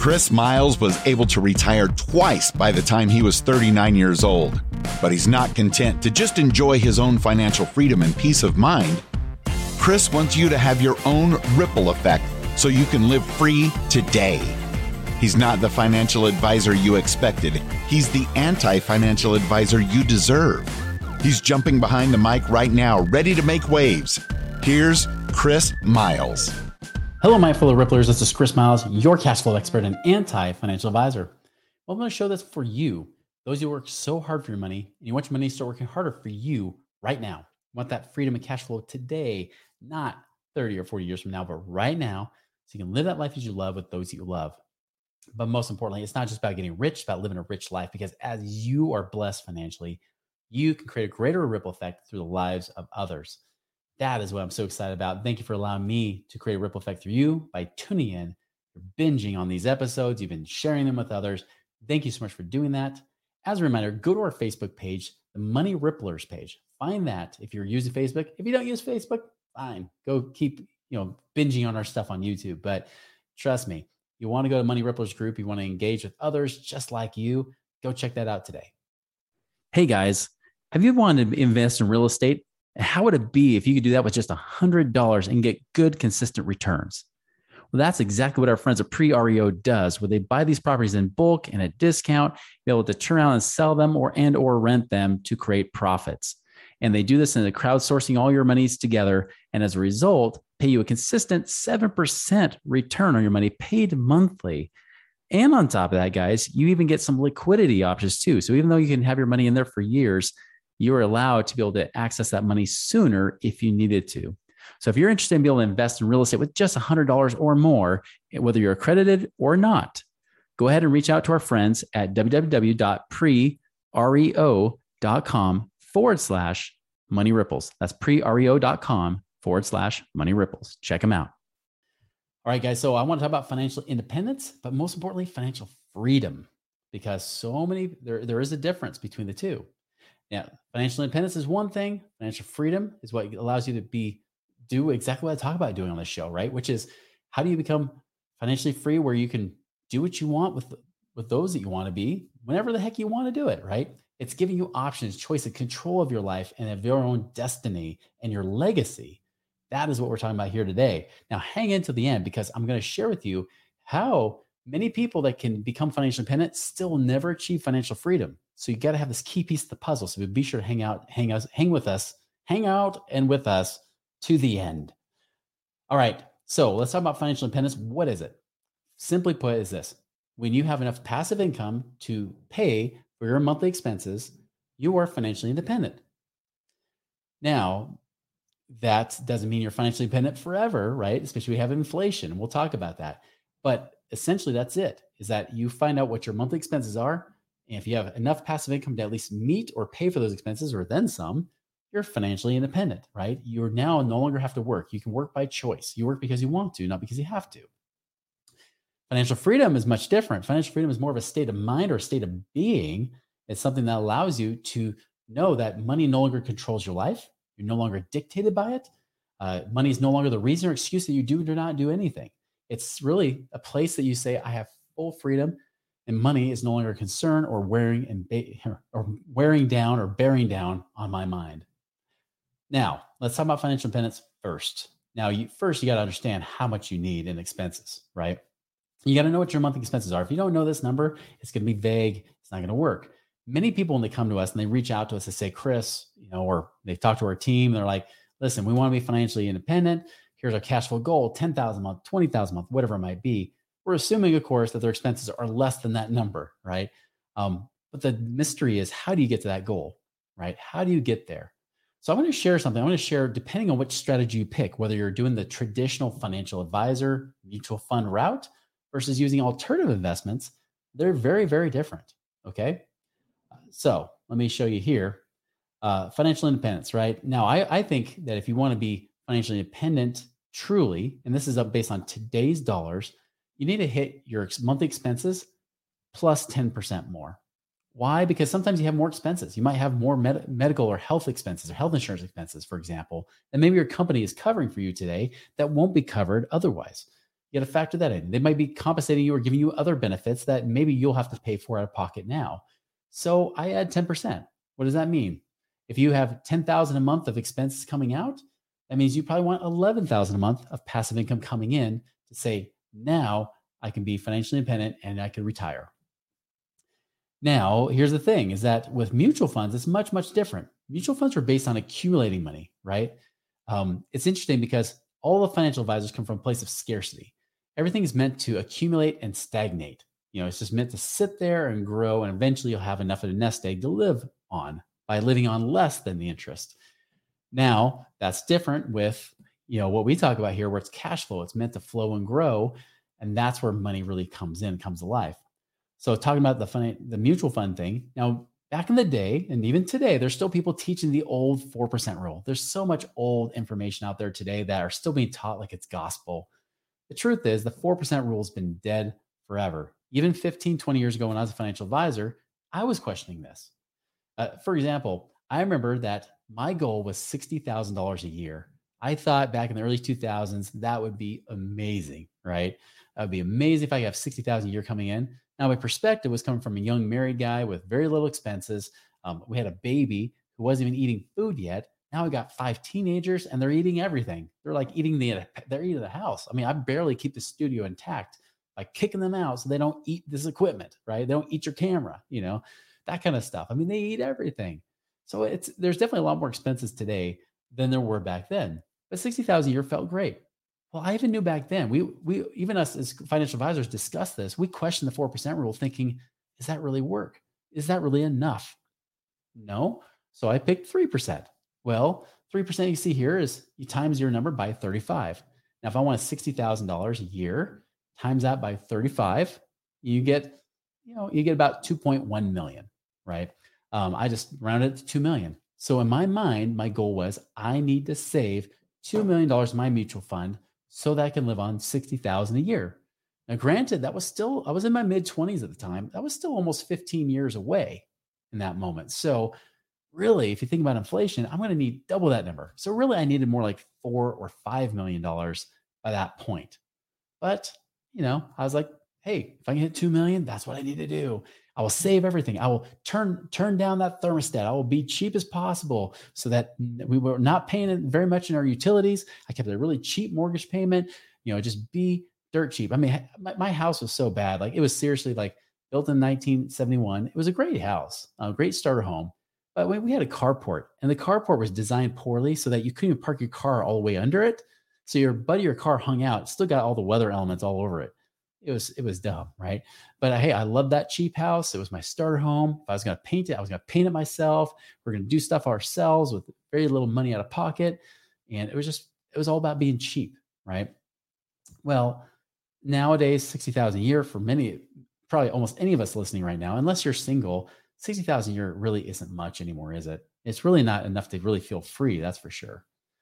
Chris Miles was able to retire twice by the time he was 39 years old, but he's not content to just enjoy his own financial freedom and peace of mind. Chris wants you to have your own ripple effect so you can live free today. He's not the financial advisor you expected. He's the anti-financial advisor you deserve. He's jumping behind the mic right now, ready to make waves. Here's Chris Miles. Hello, my fellow Ripplers. This is Chris Miles, your cash flow expert and anti-financial advisor. Well, I'm going to show this for you, those who work so hard for your money, and you want your money to start working harder for you right now. You want that freedom and cash flow today, not 30 or 40 years from now, but right now, so you can live that life as you love with those you love. But most importantly, it's not just about getting rich, it's about living a rich life, because as you are blessed financially, you can create a greater ripple effect through the lives of others. That is what I'm so excited about. Thank you for allowing me to create a ripple effect through you by tuning in. You're binging on these episodes. You've been sharing them with others. Thank you so much for doing that. As a reminder, go to our Facebook page, the Money Ripplers page. Find that if you're using Facebook. If you don't use Facebook, fine. Go keep binging on our stuff on YouTube. But trust me, you want to go to Money Ripplers group. You want to engage with others just like you. Go check that out today. Hey guys, have you wanted to invest in real estate? How would it be if you could do that with just $100 and get good, consistent returns? Well, that's exactly what our friends at Pre-REO does, where they buy these properties in bulk and at discount, be able to turn around and sell them or rent them to create profits. And they do this in the crowdsourcing all your monies together. And as a result, pay you a consistent 7% return on your money paid monthly. And on top of that, guys, you even get some liquidity options too. So even though you can have your money in there for years, you are allowed to be able to access that money sooner if you needed to. So if you're interested in being able to invest in real estate with just $100 or more, whether you're accredited or not, go ahead and reach out to our friends at www.prereo.com/money ripples. That's prereo.com/money ripples. Check them out. All right, guys. So I want to talk about financial independence, but most importantly, financial freedom, because there is a difference between the two. Yeah, financial independence is one thing. Financial freedom is what allows you to do exactly what I talk about doing on this show, right? Which is, how do you become financially free, where you can do what you want with those that you want to be, whenever the heck you want to do it, right? It's giving you options, choice, and control of your life and of your own destiny and your legacy. That is what we're talking about here today. Now, hang in to the end, because I'm going to share with you how many people that can become financially independent still never achieve financial freedom. So you got to have this key piece of the puzzle. So be sure to hang out and with us to the end. All right. So let's talk about financial independence. What is it? Simply put, is this: when you have enough passive income to pay for your monthly expenses, you are financially independent. Now, that doesn't mean you're financially independent forever, right? Especially we have inflation. We'll talk about that. But essentially, that's it, is that you find out what your monthly expenses are. And if you have enough passive income to at least meet or pay for those expenses, or then some, you're financially independent, right? You're now no longer have to work. You can work by choice. You work because you want to, not because you have to. Financial freedom is much different. Financial freedom is more of a state of mind or a state of being. It's something that allows you to know that money no longer controls your life. You're no longer dictated by it. Money is no longer the reason or excuse that you do or do not do anything. It's really a place that you say, I have full freedom, and money is no longer a concern or wearing down or bearing down on my mind. Now, let's talk about financial independence first. Now, you got to understand how much you need in expenses, right? You got to know what your monthly expenses are. If you don't know this number, it's going to be vague. It's not going to work. Many people, when they come to us and they reach out to us and say, Chris, or they talk to our team, they're like, listen, we want to be financially independent. Here's our cash flow goal, $10,000 a month, $20,000 a month, whatever it might be. We're assuming, of course, that their expenses are less than that number, right? But the mystery is, how do you get to that goal, right? How do you get there? So I'm going to share something. I'm going to share, depending on which strategy you pick, whether you're doing the traditional financial advisor, mutual fund route versus using alternative investments, they're very, very different, okay? So let me show you here, financial independence, right? Now, I think that if you want to be financially independent truly, and this is based on today's dollars, you need to hit your monthly expenses plus 10% more. Why? Because sometimes you have more expenses. You might have more medical or health expenses or health insurance expenses, for example, and maybe your company is covering for you today that won't be covered otherwise. You got to factor that in. They might be compensating you or giving you other benefits that maybe you'll have to pay for out of pocket now. So I add 10%. What does that mean? If you have 10,000 a month of expenses coming out, that means you probably want 11,000 a month of passive income coming in to say, now I can be financially independent and I can retire. Now, here's the thing is that with mutual funds, it's much, much different. Mutual funds are based on accumulating money, right? It's interesting because all the financial advisors come from a place of scarcity. Everything is meant to accumulate and stagnate. It's just meant to sit there and grow, and eventually you'll have enough of a nest egg to live on by living on less than the interest. Now, that's different with, what we talk about here, where it's cash flow. It's meant to flow and grow, and that's where money really comes alive. So talking about the mutual fund thing, now, back in the day, and even today, there's still people teaching the old 4% rule. There's so much old information out there today that are still being taught like it's gospel. The truth is the 4% rule has been dead forever. Even 15, 20 years ago when I was a financial advisor, I was questioning this. For example, I remember that my goal was $60,000 a year. I thought back in the early 2000s, that would be amazing, right? That would be amazing if I could have $60,000 a year coming in. Now, my perspective was coming from a young married guy with very little expenses. We had a baby who wasn't even eating food yet. Now we got 5 teenagers and they're eating everything. They're like eating the house. I mean, I barely keep the studio intact by kicking them out so they don't eat this equipment, right? They don't eat your camera, that kind of stuff. I mean, they eat everything. So there's definitely a lot more expenses today than there were back then. But $60,000 a year felt great. Well, I even knew back then, we even us as financial advisors discussed this. We questioned the 4% rule thinking, does that really work? Is that really enough? No. So I picked 3%. Well, 3% you see here is you times your number by 35. Now, if I want $60,000 a year, times that by 35, you get about 2.1 million, right? I just rounded it to 2 million. So in my mind, my goal was I need to save $2 million in my mutual fund so that I can live on $60,000 a year. Now, granted, I was in my mid 20s at the time. That was still almost 15 years away in that moment. So really, if you think about inflation, I'm going to need double that number. So really, I needed more like $4 or $5 million by that point. But, I was like, hey, if I can hit 2 million, that's what I need to do. I will save everything. I will turn down that thermostat. I will be cheap as possible so that we were not paying very much in our utilities. I kept a really cheap mortgage payment, just be dirt cheap. I mean, my house was so bad. Like it was seriously like built in 1971. It was a great house, a great starter home. But we had a carport, and the carport was designed poorly so that you couldn't even park your car all the way under it. So your car hung out. It still got all the weather elements all over it. It was dumb, right? But hey, I loved that cheap house. It was my starter home. If I was going to paint it, I was going to paint it myself. We're going to do stuff ourselves with very little money out of pocket. And it was all about being cheap, right? Well, nowadays, $60,000 a year for many, probably almost any of us listening right now, unless you're single, $60,000 a year really isn't much anymore, is it? It's really not enough to really feel free, that's for sure.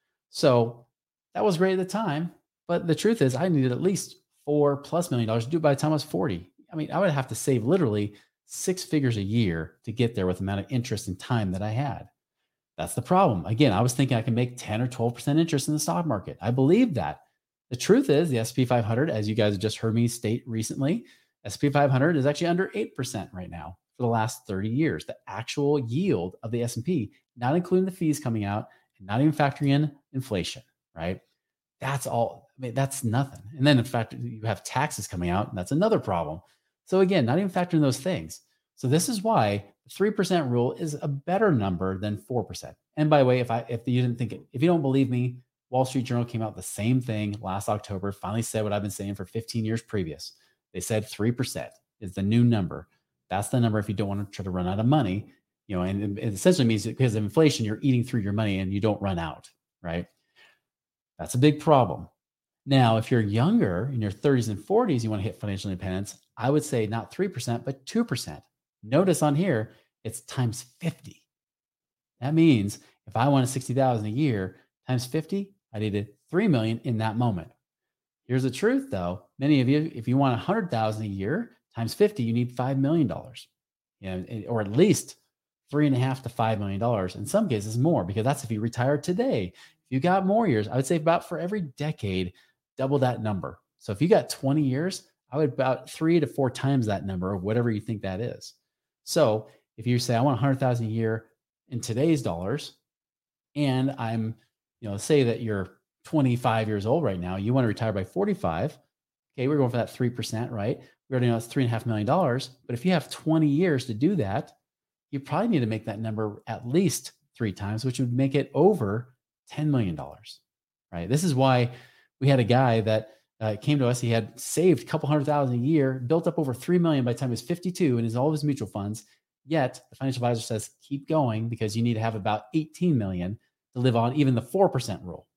So that was great at the time. But the truth is I needed at least $4+ million to do it by the time I was 40. I mean, I would have to save literally 6 figures a year to get there with the amount of interest and time that I had. That's the problem. Again, I was thinking I can make 10 or 12% interest in the stock market. I believed that. The truth is the S&P 500, as you guys just heard me state recently, S&P 500 is actually under 8% right now for the last 30 years. The actual yield of the S&P, not including the fees coming out and not even factoring in inflation, right? That's all. I mean, that's nothing. And then in fact, you have taxes coming out, and that's another problem. So again, not even factoring those things. So this is why the 3% rule is a better number than 4%. And by the way, if you don't believe me, Wall Street Journal came out the same thing last October, finally said what I've been saying for 15 years previous. They said 3% is the new number. That's the number if you don't want to try to run out of money, and it essentially means that because of inflation, you're eating through your money and you don't run out, right? That's a big problem. Now, if you're younger, in your 30s and 40s, you want to hit financial independence, I would say not 3%, but 2%. Notice on here, it's times 50. That means if I wanted $60,000 a year times 50, I needed 3 million in that moment. Here's the truth though. Many of you, if you want 100,000 a year times 50, you need $5 million, or at least $3.5 to $5 million. In some cases more, because that's if you retire today. If you got more years, I would say about for every decade, double that number. So if you got 20 years, I would about 3 to 4 times that number or whatever you think that is. So if you say I want 100,000 a year in today's dollars, and I'm, say that you're 25 years old right now, you want to retire by 45. Okay, we're going for that 3%, right? We already know it's $3.5 million. But if you have 20 years to do that, you probably need to make that number at least 3 times, which would make it over $10 million, right? This is why we had a guy that came to us. He had saved a couple $100,000 a year, built up over 3 million by the time he was 52 in all of his mutual funds. Yet the financial advisor says, keep going because you need to have about 18 million to live on even the 4% rule.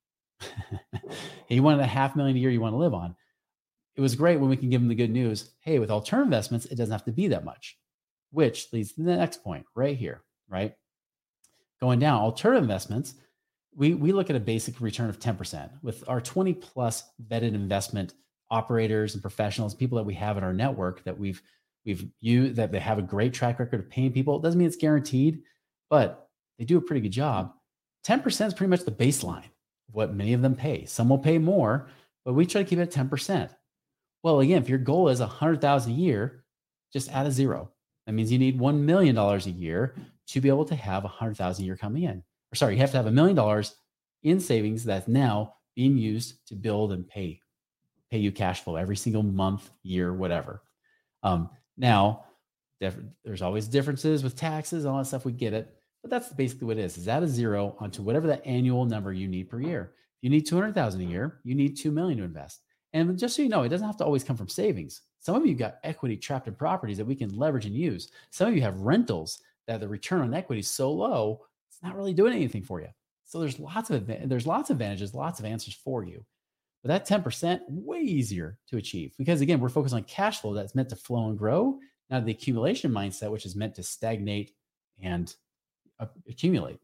You wanted $500,000 a year you want to live on. It was great when we can give him the good news. Hey, with alternative investments, it doesn't have to be that much, which leads to the next point right here, right? Going down, alternative investments, we look at a basic return of 10% with our 20 plus vetted investment operators and professionals, people that we have in our network that we've used, that they have a great track record of paying people. It doesn't mean it's guaranteed, but they do a pretty good job. 10% is pretty much the baseline of what many of them pay. Some will pay more, but we try to keep it at 10%. Well, again, if your goal is 100,000 a year, just add a zero. That means you need $1 million a year to be able to have 100,000 a year coming in. Or sorry, you have to have $1 million in savings that's now being used to build and pay you cash flow every single month, year, whatever. Now, there's always differences with taxes, all that stuff. We get it, but that's basically what it is. Is add a zero onto whatever that annual number you need per year. If you need 200,000 a year, you need 2 million to invest. And just so you know, it doesn't have to always come from savings. Some of you got equity trapped in properties that we can leverage and use. Some of you have rentals that the return on equity is so low, it's not really doing anything for you. So there's lots of advantages, lots of answers for you. But that 10%, way easier to achieve because again, we're focused on cash flow that's meant to flow and grow, not the accumulation mindset, which is meant to stagnate and accumulate.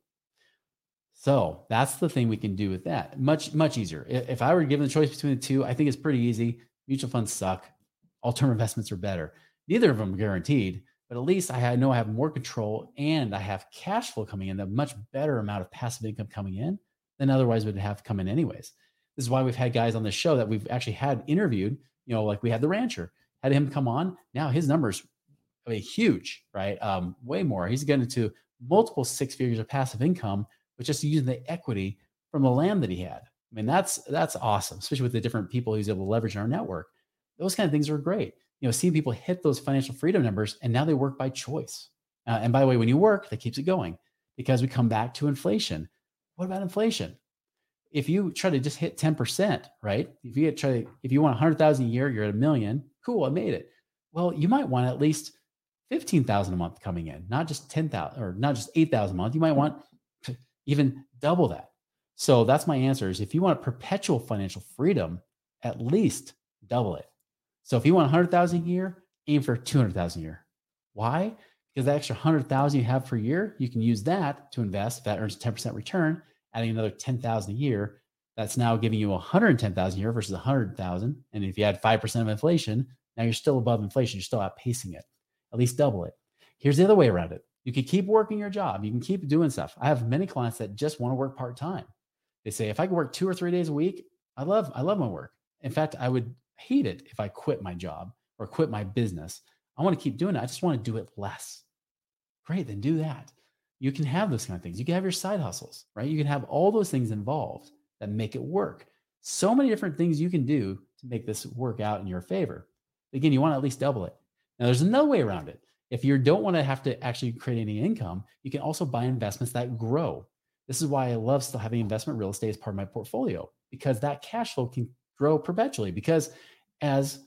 So that's the thing we can do with that. Much, much easier. If I were given the choice between the two, I think it's pretty easy. Mutual funds suck. Alternative investments are better. Neither of them are guaranteed, but at least I know I have more control and I have cash flow coming in, a much better amount of passive income coming in than otherwise would have come in anyways. This is why we've had guys on the show that we've actually had interviewed, like we had the rancher, had him come on. Now his numbers are huge, right? Way more. He's getting into multiple 6 figures of passive income with just using the equity from the land that he had. I mean, that's awesome, especially with the different people he's able to leverage in our network. Those kind of things are great. Seeing people hit those financial freedom numbers and now they work by choice. And by the way, when you work, that keeps it going because we come back to inflation. What about inflation? If you try to just hit 10%, right? If you want 100,000 a year, you're at $1 million. Cool, I made it. Well, you might want at least 15,000 a month coming in, not just 10,000 or not just 8,000 a month. You might want to even double that. So that's my answer is if you want perpetual financial freedom, at least double it. So if you want 100,000 a year, aim for 200,000 a year. Why? Because that extra 100,000 you have per year, you can use that to invest. If that earns 10% return, adding another 10,000 a year, that's now giving you 110,000 a year versus 100,000. And if you add 5% of inflation, now you're still above inflation. You're still outpacing it. At least double it. Here's the other way around it. You can keep working your job. You can keep doing stuff. I have many clients that just want to work part-time. They say, if I could work 2 or 3 days a week, I love my work. In fact, I would hate it if I quit my job or quit my business. I want to keep doing it. I just want to do it less. Great, then do that. You can have those kind of things. You can have your side hustles, right? You can have all those things involved that make it work. So many different things you can do to make this work out in your favor. Again, you want to at least double it. Now, there's another way around it. If you don't want to have to actually create any income, you can also buy investments that grow. This is why I love still having investment real estate as part of my portfolio, because that cash flow can grow perpetually. Because as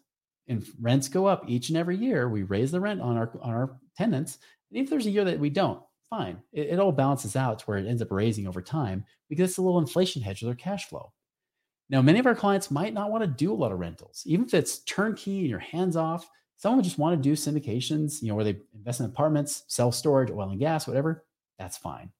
rents go up each and every year, we raise the rent on our tenants. And if there's a year that we don't, fine. It all balances out to where it ends up raising over time because it's a little inflation hedge with their cash flow. Now, many of our clients might not want to do a lot of rentals, even if it's turnkey and your hands off. Some would just want to do syndications, where they invest in apartments, self-storage, oil and gas, whatever. That's fine.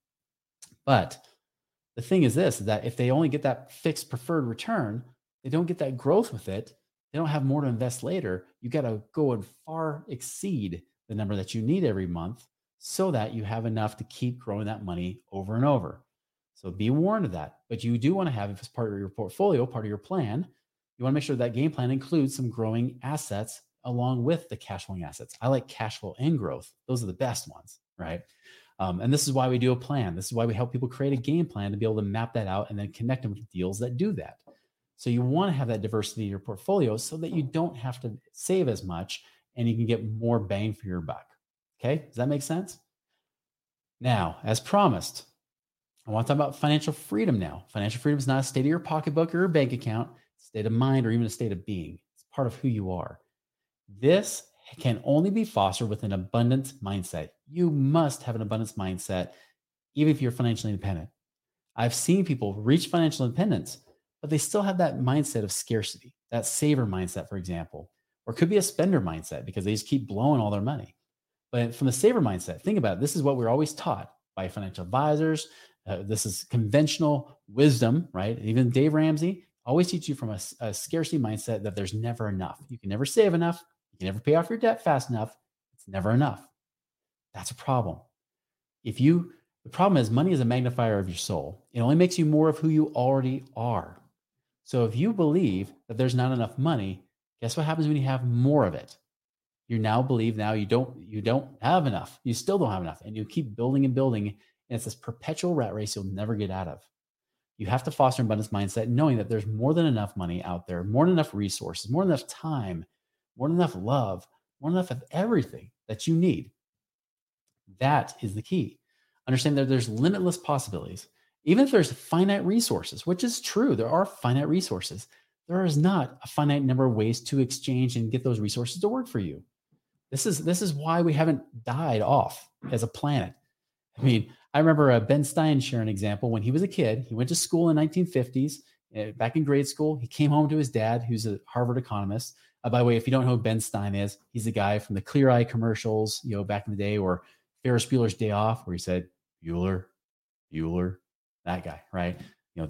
But the thing is this, is that if they only get that fixed preferred return, they don't get that growth with it. They don't have more to invest later. You got to go and far exceed the number that you need every month so that you have enough to keep growing that money over and over. So be warned of that. But you do want to have, if it's part of your portfolio, part of your plan, You want to make sure that game plan includes some growing assets along with the cash flowing assets. I like cash flow and growth. Those are the best ones, right? And this is why we do a plan. This is why we help people create a game plan to be able to map that out and then connect them with deals that do that. So you want to have that diversity in your portfolio so that you don't have to save as much and you can get more bang for your buck. Okay, does that make sense? Now, as promised, I want to talk about financial freedom now. Financial freedom is not a state of your pocketbook or your bank account, it's a state of mind or even a state of being. It's part of who you are. This can only be fostered with an abundance mindset. You must have an abundance mindset, even if you're financially independent. I've seen people reach financial independence, but they still have that mindset of scarcity, that saver mindset, for example, or it could be a spender mindset because they just keep blowing all their money. But from the saver mindset, think about it. This is what we're always taught by financial advisors. This is conventional wisdom, right? Even Dave Ramsey always teach you from a scarcity mindset that there's never enough. You can never save enough. You can never pay off your debt fast enough. It's never enough. That's a problem. The problem is money is a magnifier of your soul. It only makes you more of who you already are. So if you believe that there's not enough money, guess what happens when you have more of it? You now believe you don't have enough. You still don't have enough. And you keep building and building. And it's this perpetual rat race you'll never get out of. You have to foster an abundance mindset, knowing that there's more than enough money out there, more than enough resources, more than enough time, more than enough love, more than enough of everything that you need. That is the key. Understand that there's limitless possibilities. Even if there's finite resources, which is true, there are finite resources. There is not a finite number of ways to exchange and get those resources to work for you. This is why we haven't died off as a planet. I mean, I remember Ben Stein sharing an example when he was a kid. He went to school in the 1950s, back in grade school. He came home to his dad, who's a Harvard economist. By the way, if you don't know who Ben Stein is, he's the guy from the Clear Eye commercials, back in the day, or Ferris Bueller's Day Off, where he said, Bueller, that guy, right?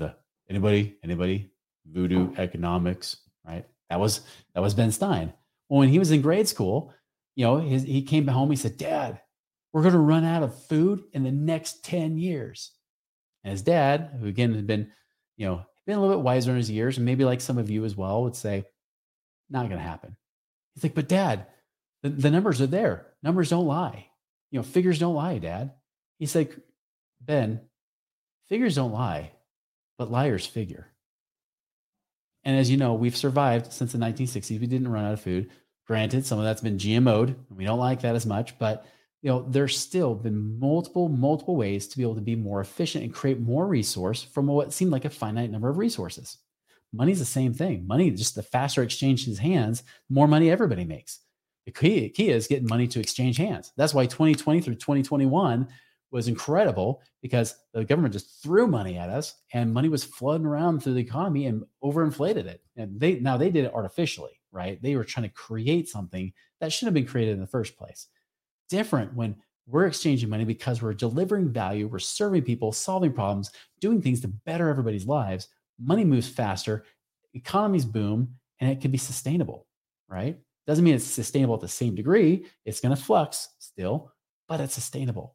Anybody, voodoo economics, right? That was Ben Stein. Well, when he was in grade school, he came home, he said, Dad, we're going to run out of food in the next 10 years. And his dad, who again had been a little bit wiser in his years, and maybe like some of you as well, would say, not going to happen. He's like, but Dad, the numbers are there. Numbers don't lie. Figures don't lie, Dad. He's like, Ben, figures don't lie, but liars figure. And as you know, we've survived since the 1960s. We didn't run out of food. Granted, some of that's been GMO'd. We don't like that as much, but there's still been multiple ways to be able to be more efficient and create more resource from what seemed like a finite number of resources. Money's the same thing. Money, just the faster exchange his hands, the more money everybody makes. The key is getting money to exchange hands. That's why 2020 through 2021 was incredible, because the government just threw money at us and money was flooding around through the economy and overinflated it. And they did it artificially, right? They were trying to create something that shouldn't have been created in the first place. Different when we're exchanging money because we're delivering value, we're serving people, solving problems, doing things to better everybody's lives. Money moves faster, economies boom, and it can be sustainable, right? Doesn't mean it's sustainable at the same degree. It's going to flux still, but it's sustainable.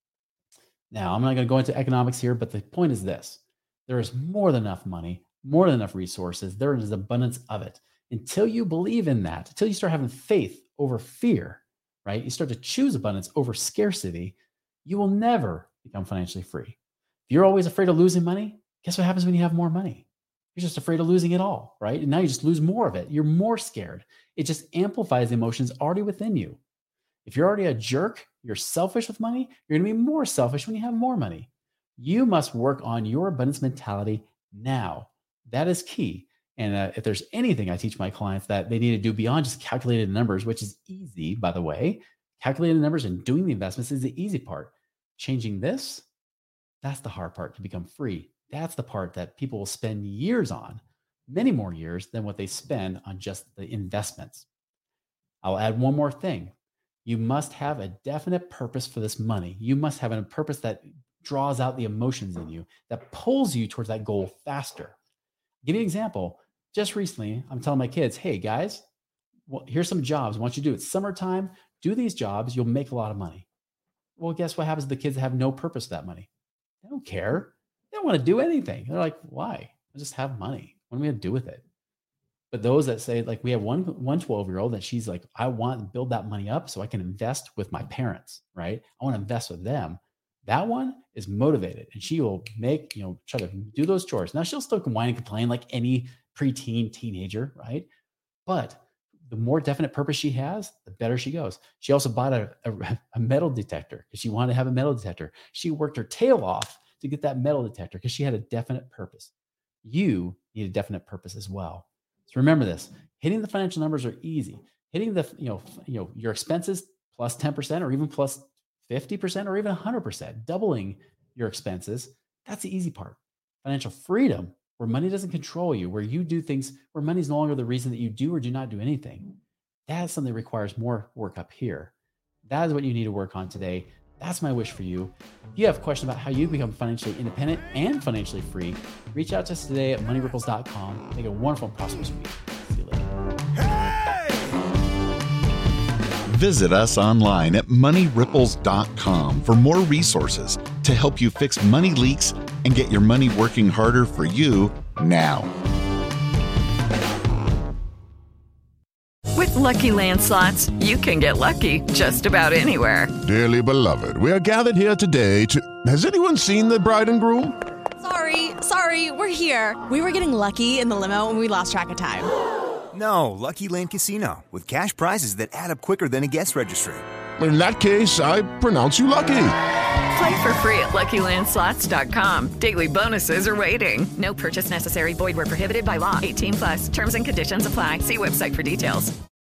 Now, I'm not going to go into economics here, but the point is this. There is more than enough money, more than enough resources. There is abundance of it. Until you believe in that, until you start having faith over fear, right? You start to choose abundance over scarcity, you will never become financially free. If you're always afraid of losing money, guess what happens when you have more money? You're just afraid of losing it all, right? And now you just lose more of it. You're more scared. It just amplifies the emotions already within you. If you're already a jerk, you're selfish with money, you're going to be more selfish when you have more money. You must work on your abundance mentality now. That is key. And if there's anything I teach my clients that they need to do beyond just calculated numbers, which is easy, by the way, calculating numbers and doing the investments is the easy part. Changing this, that's the hard part, to become free. That's the part that people will spend years on, many more years than what they spend on just the investments. I'll add one more thing. You must have a definite purpose for this money. You must have a purpose that draws out the emotions in you, that pulls you towards that goal faster. I'll give you an example. Just recently, I'm telling my kids, hey guys, here's some jobs. I want you to do it. Summertime, do these jobs. You'll make a lot of money. Well, guess what happens to the kids that have no purpose for that money? They don't care. They don't want to do anything. They're like, why? I just have money. What am I going to do with it? But those that say, like, we have one 12-year-old that she's like, I want to build that money up so I can invest with my parents, right? I want to invest with them. That one is motivated, and she will make, try to do those chores. Now she'll still whine and complain like any preteen teenager, right? But the more definite purpose she has, the better she goes. She also bought a metal detector because she wanted to have a metal detector. She worked her tail off to get that metal detector because she had a definite purpose. You need a definite purpose as well. So remember this: hitting the financial numbers are easy. Hitting the, your expenses plus 10% or even plus 50% or even 100%, doubling your expenses, that's the easy part. Financial freedom, where money doesn't control you, where you do things, where money's no longer the reason that you do or do not do anything. That's something that requires more work up here. That is what you need to work on today. That's my wish for you. If you have questions about how you become financially independent and financially free, reach out to us today at moneyripples.com. Make a wonderful and prosperous week. See you later. Visit us online at moneyripples.com for more resources to help you fix money leaks and get your money working harder for you now. With Lucky Land Slots, you can get lucky just about anywhere. Dearly beloved, we are gathered here today to... Has anyone seen the bride and groom? Sorry, we're here. We were getting lucky in the limo and we lost track of time. No, Lucky Land Casino, with cash prizes that add up quicker than a guest registry. In that case, I pronounce you lucky. Play for free at LuckyLandSlots.com. Daily bonuses are waiting. No purchase necessary. Void where prohibited by law. 18+. Terms and conditions apply. See website for details.